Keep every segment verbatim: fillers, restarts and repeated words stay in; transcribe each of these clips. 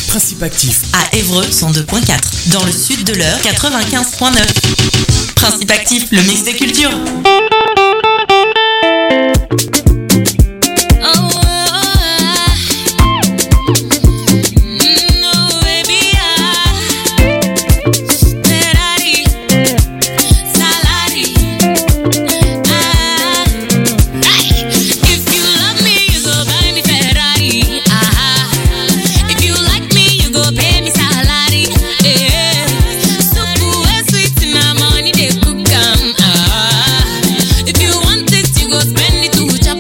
Principe Actif à Évreux cent deux point quatre, dans le sud de l'Eure quatre-vingt-quinze point neuf. Principe Actif, le mix des cultures. Go spend it to chop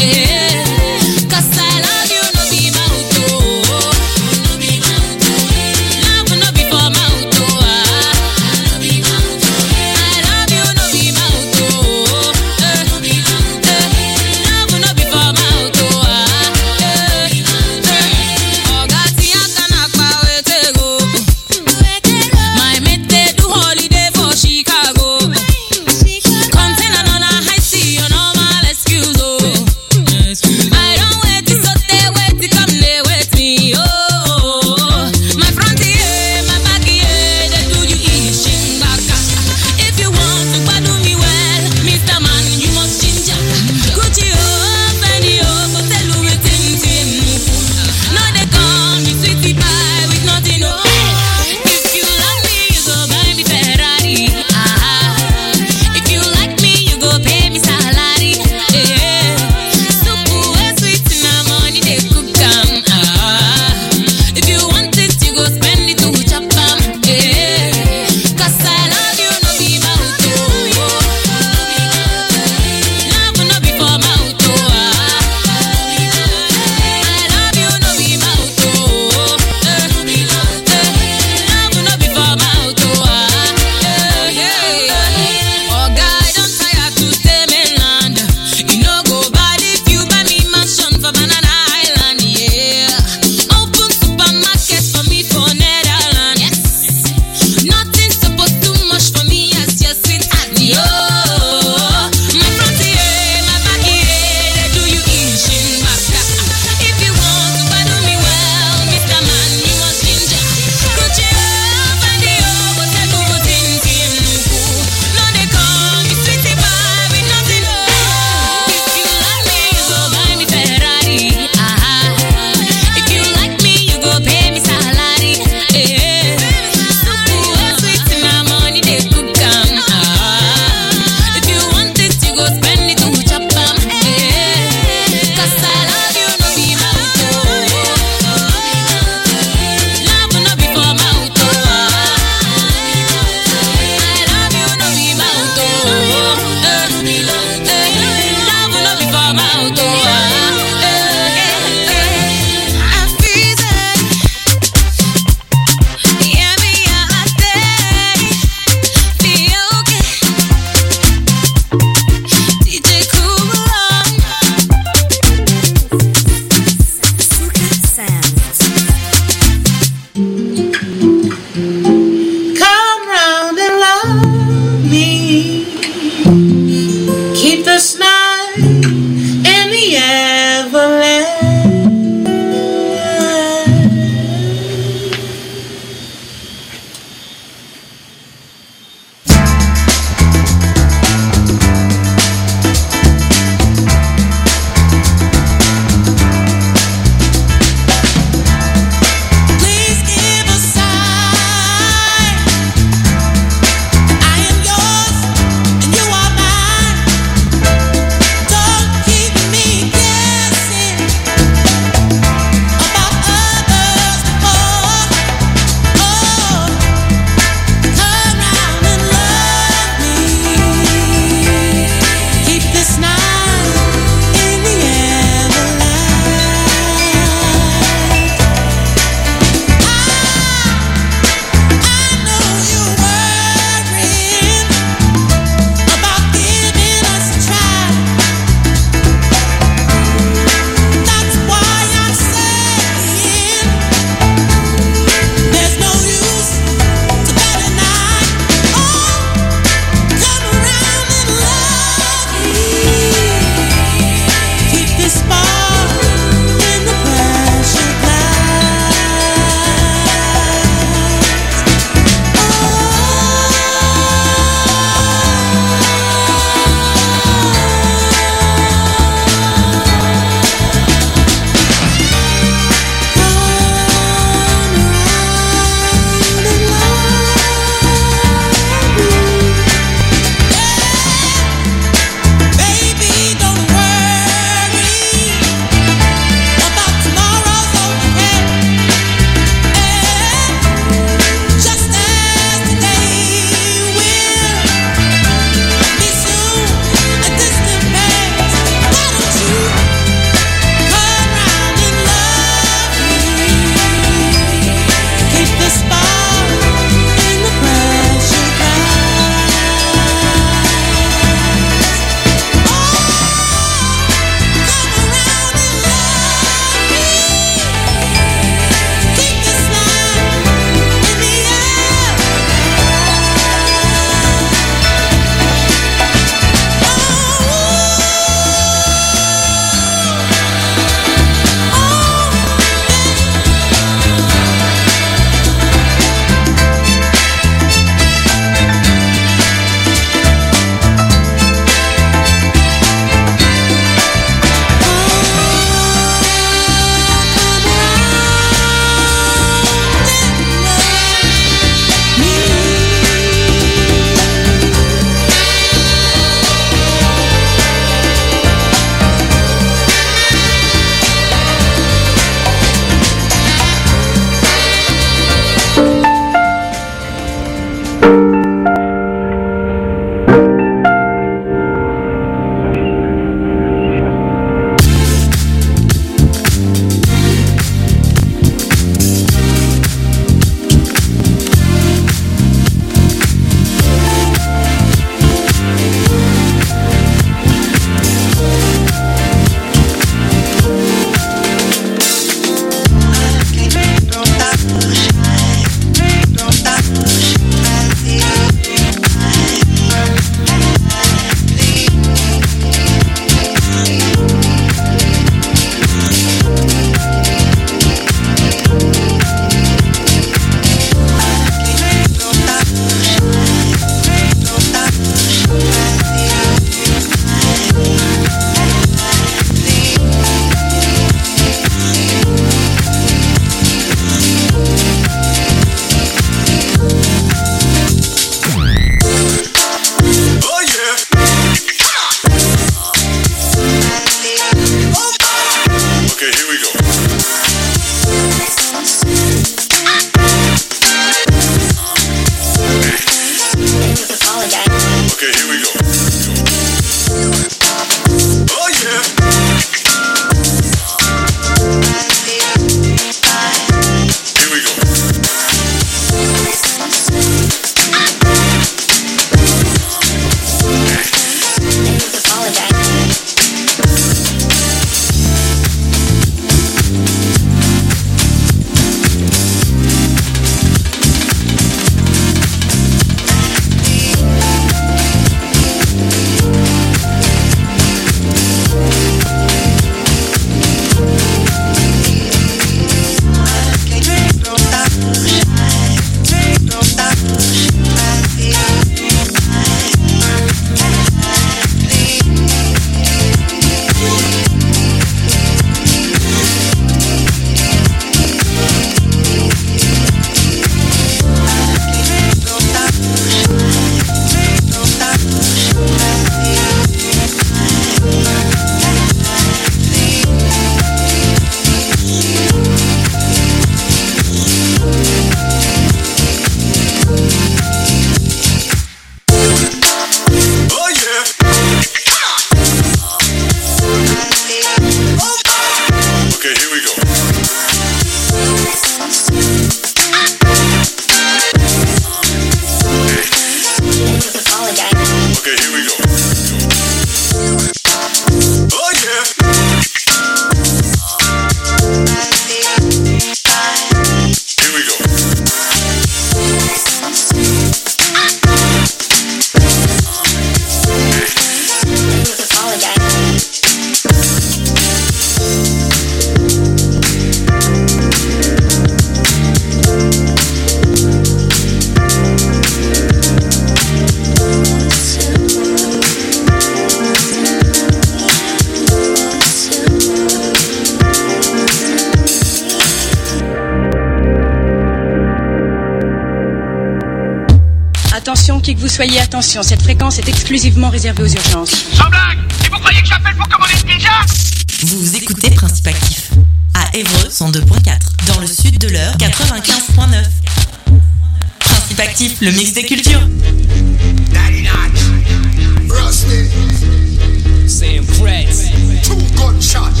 Attention, qui que vous soyez, attention, cette fréquence est exclusivement réservée aux urgences. Sans blague! Et vous croyez que j'appelle pour commander une pizza? Vous écoutez Principe Actif à Évreux cent deux point quatre, dans le sud de l'Eure quatre-vingt-quinze point neuf. Principe Actif, le mix des cultures. Daddy Notch, Rusty, Sam Kratz, two gunshots.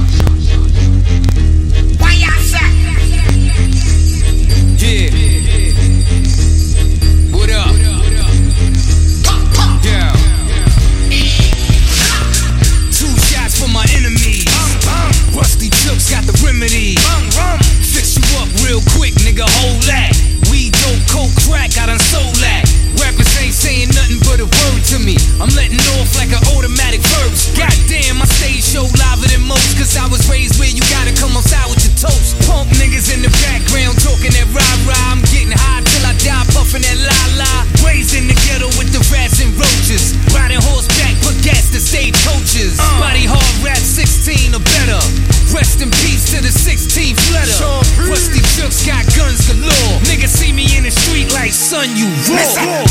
Why ya say? yeah. What up? Pop, pop. Yeah. Two shots for my enemies. Rusty Chooks got the remedy. Fix you up real quick, nigga, hold that. Weed, dope, coke, crack, I done sold that. Rappers ain't saying nothing but a word to me. I'm letting off like an automatic verse. Goddamn, my stage show liver than most. Cause I was raised where you gotta come outside with your toast. Punk niggas in the background talking that rah-rah. I'm getting high till I die, puffing that la-la. Raised in the ghetto with the rats and roaches. Riding horseback, put gas to stage coaches. Uh. Body hard rap sixteen or better. Rest in peace to the sixteenth letter. Sure. Rusty Chooks got guns galore. Niggas see me in the street like, son, you raw.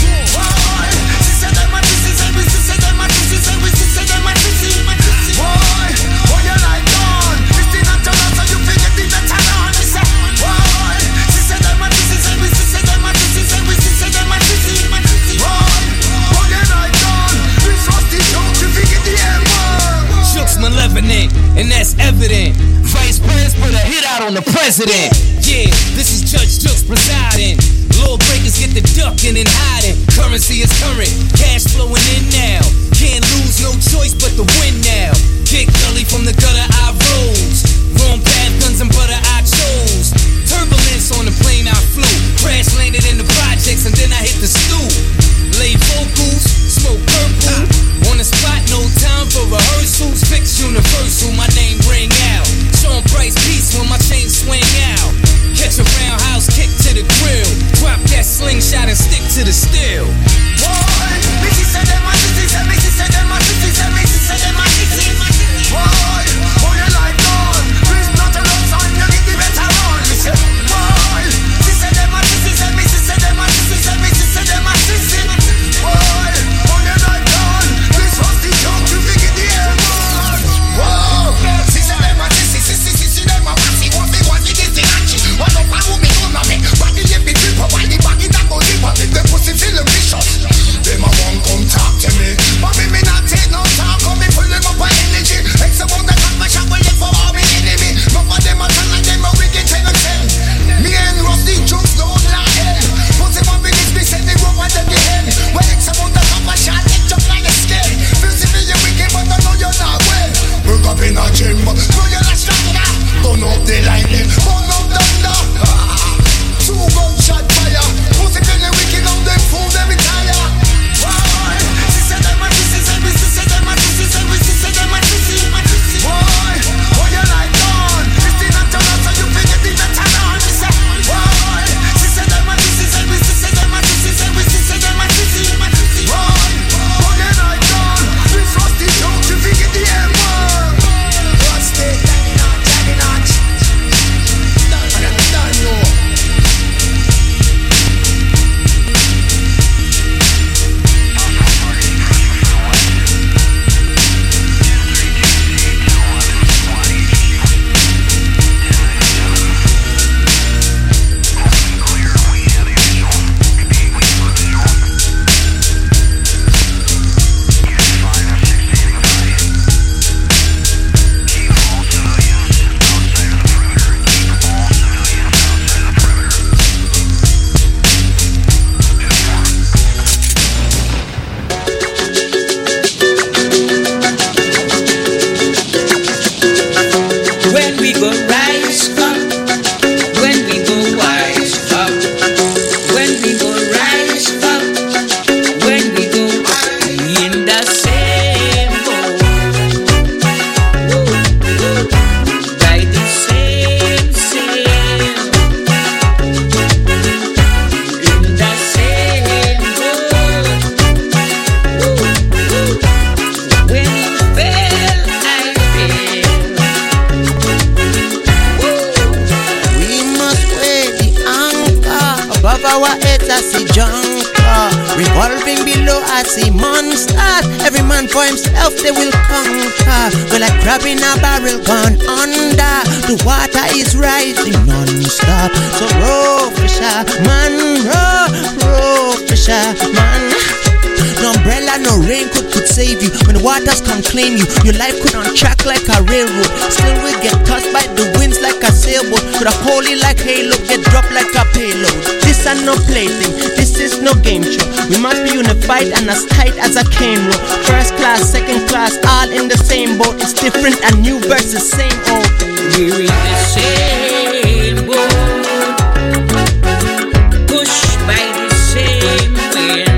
Malevolent, and that's evident. Vice Prince put a hit out on the president. Yeah, this is Judge Chooks presiding. Lawbreakers get the ducking and hiding. Currency is current, cash flowing in now. Can't lose, no choice but to win now. Kick gully from the gutter I rose. Wrong path, guns and butter I chose. Turbulence on the plane I flew. Crash landed in the projects and then I hit the stool. Lay vocals, smoke purple. On the spot, no time for rehearsals. Fix universal, my name ring out. Sean Price peace when my chain swing out. Catch a roundhouse kick to the grill. Drop that slingshot and stick to the steel. Boy, Missy said that my city said Missy said that my city said Missy said that my city. Boy, boy, you like gone. Please not a long time, you get the better on. Listen, boy, she said that my city said Missy said that my city said Missy said that my city. Boy, boy, you like gone. This was the joke, you figure the air, man. Whoa, she said that my city, city, city, that my city. What they want, it is the action. What the power me do not make. But the lippy people, why the baggy that go deeper. The pussy feel the vicious. Them a won't come talk to me. But me, me not take no talk. Come me pull them up with energy. Except on the top, my shot will live for all me enemy. None of them a turn like them a wicked ten and ten. Me and Rusty Chooks don't lie. Pussy one minute, me send the rope and then the head. Well, except on the top, my shot it jump like a skin. Feel see me, you wicked, but I know you're not well. Work up in a gym, but know you're not stronger. Burn up the lightning, burn up thunder. Ah, two gunshot fire. Pussy feeling wicked on them fool, them retire. Boy, she said that my pussy said we said that my pussy said we said that my pussy. Boy, boy you like gone. This thing not turn out so you figure the better on. She said, boy, she said that my pussy said we said that my pussy said we said that my pussy. Boy, boy you like gone. This was the joke you figure the air man. Rusty, Daddy Notch, Daddy Notch. Done, done, no. When we go rise up, when we go wise up, when we go rise up, when we go in the same boat, by the same sail, in the same boat. When you fail, I fail. We must weigh the anchor above our heads as a junker. Revolving below, I see monsters. Every man for himself, they will conquer. We're like crab in a barrel gone under. The water is rising non-stop. So row, fisher, man, row, row, fisher, man. No umbrella, no raincoat could save you. When the waters come claim you, your life could on track like a railroad. Still we get tossed by the winds like a sailboat. Could have holy like halo, get dropped like a payload. This ain't no plaything, this is no game show. We must be unified and as tight as a cane rope. First class, second class, all in the same boat. It's different and new versus same old. We're in the same boat, pushed by the same wind.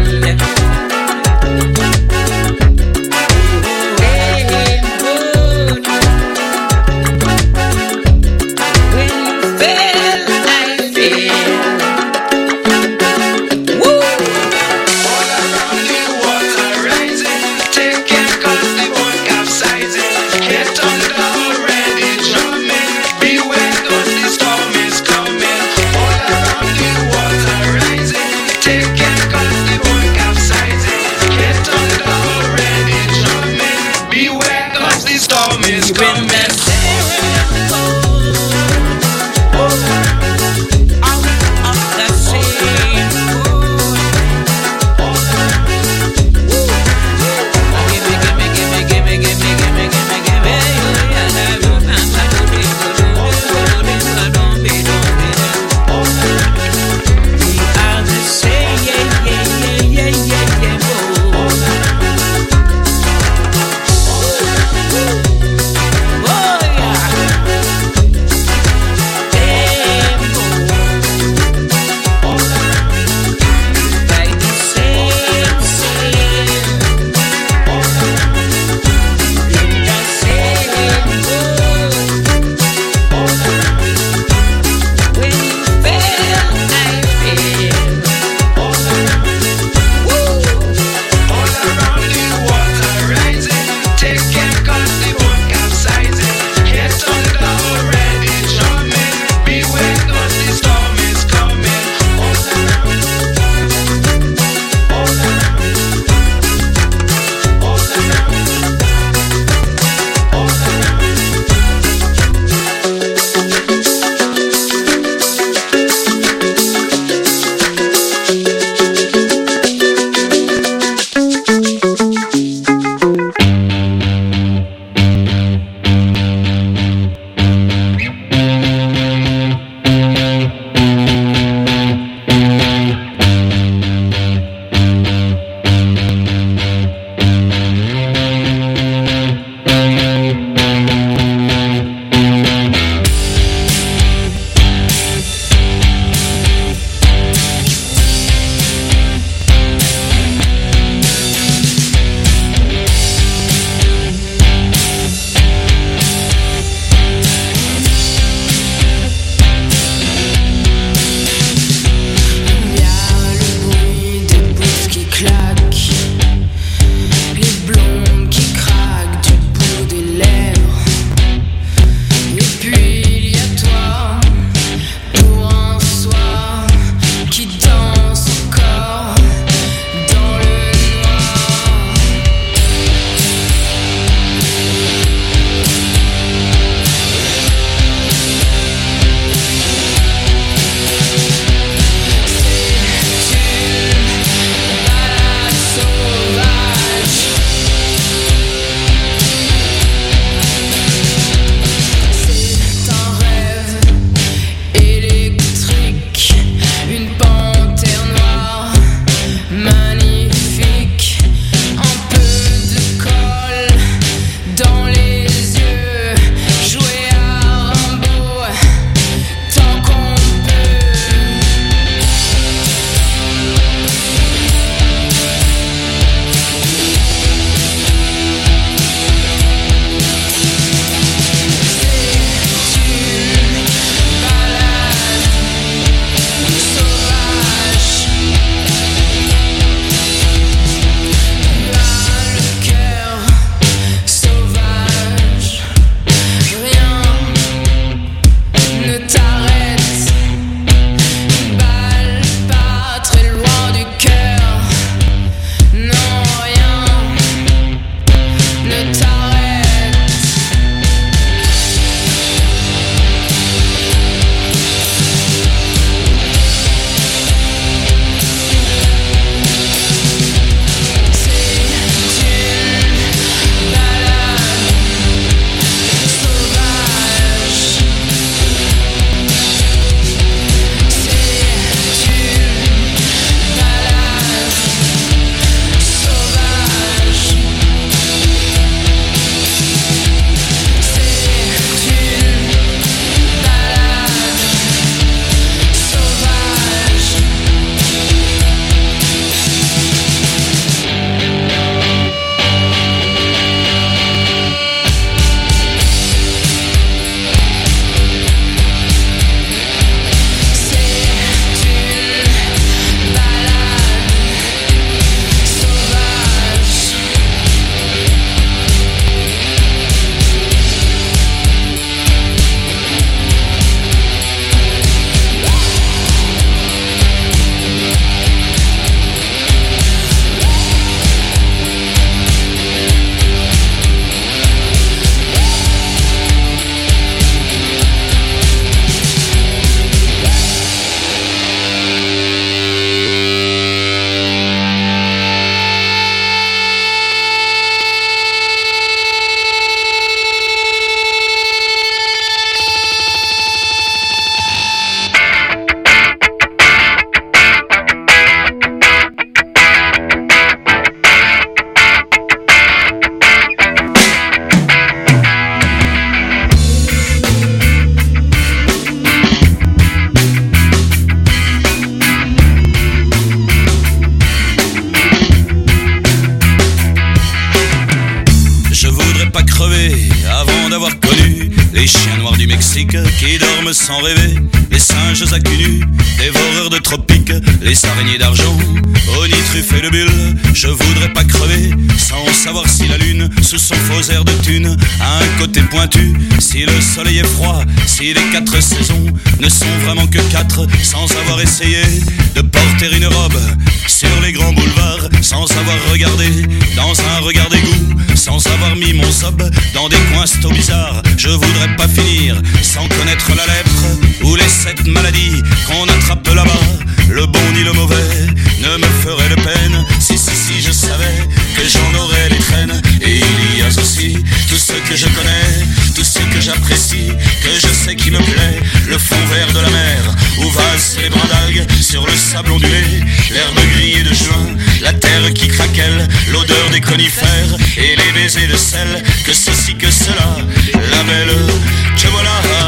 qui dorment sans rêver, les singes à cul nu, dévoreurs de tropiques, les araignées d'argent, onitruffes et de bulles. Je voudrais pas crever sans savoir si la lune, sous son faux air de thune, a un côté pointu, si le soleil est froid, si les quatre saisons ne sont vraiment que quatre, sans avoir essayé de porter une robe sur les grands boulevards, sans avoir regardé dans un regard d'égout, sans avoir mis mon zob dans des coins sto bizarres. Je voudrais pas finir sans connaître la lèpre ou les sept maladies qu'on attrape là-bas. Le bon ni le mauvais ne me ferait de peine. Si, si, si, je savais que j'en aurais les traînes. Et il y a aussi tout ce que je connais, tout ce que j'apprécie, que je sais qui me plaît. Le fond vert de la mer, où valsent les brins d'algues sur le sable ondulé, l'herbe grillée de juin, la terre qui craquelle, l'odeur des conifères et les baisers de sel. Que ceci, que cela, la belle, que voilà.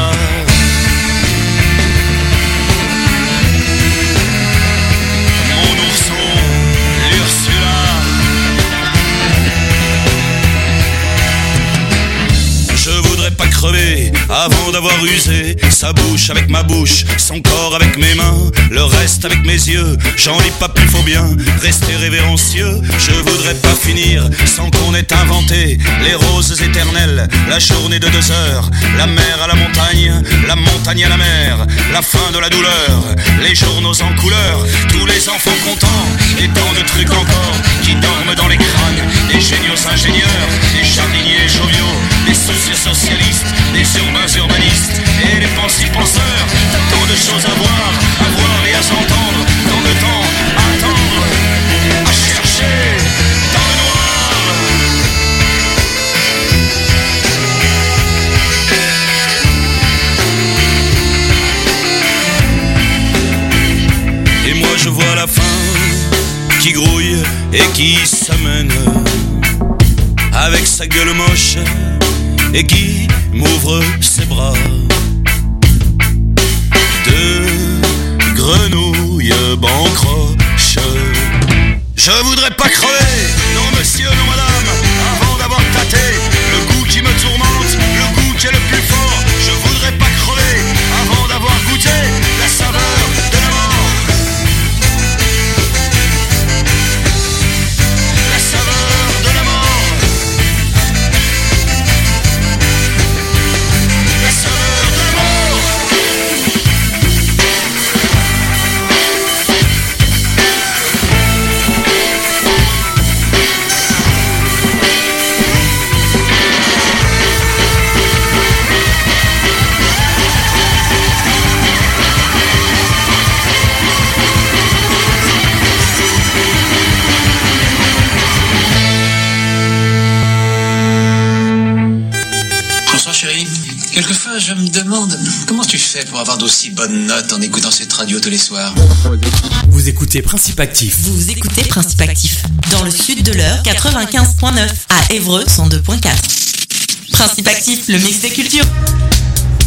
Pas crever avant d'avoir usé sa bouche avec ma bouche, son corps avec mes mains, le reste avec mes yeux. J'en ai pas plus, faut bien rester révérencieux. Je voudrais pas finir sans qu'on ait inventé les roses éternelles, la journée de deux heures, la mer à la montagne, la montagne à la mer, la fin de la douleur, les journaux en couleur, tous les enfants contents et tant de trucs encore qui dorment dans les crânes, les géniaux ingénieurs, les jardiniers joviaux, les soucieux socialistes, les urbains urbanistes et les pensifs penseurs. Tant de choses à voir, à voir et à s'entendre, tant de temps à attendre, à chercher dans le noir. Et moi je vois la faim qui grouille et qui s'amène avec sa gueule moche et qui m'ouvre ses bras. De grenouilles bancroches. Je voudrais pas crever, non monsieur, non madame, avant d'avoir tâté le goût qui me tourmente, le goût qui est le plus fort. Je voudrais pas crever avant d'avoir goûté la saveur de la mort. La saveur de la mort. Quelquefois, je me demande comment tu fais pour avoir d'aussi bonnes notes en écoutant cette radio tous les soirs. Vous écoutez Principe Actif. Vous écoutez Principe Actif dans le sud de l'heure, quatre-vingt-quinze virgule neuf à Évreux, cent deux virgule quatre. Principe Actif, le mix des cultures.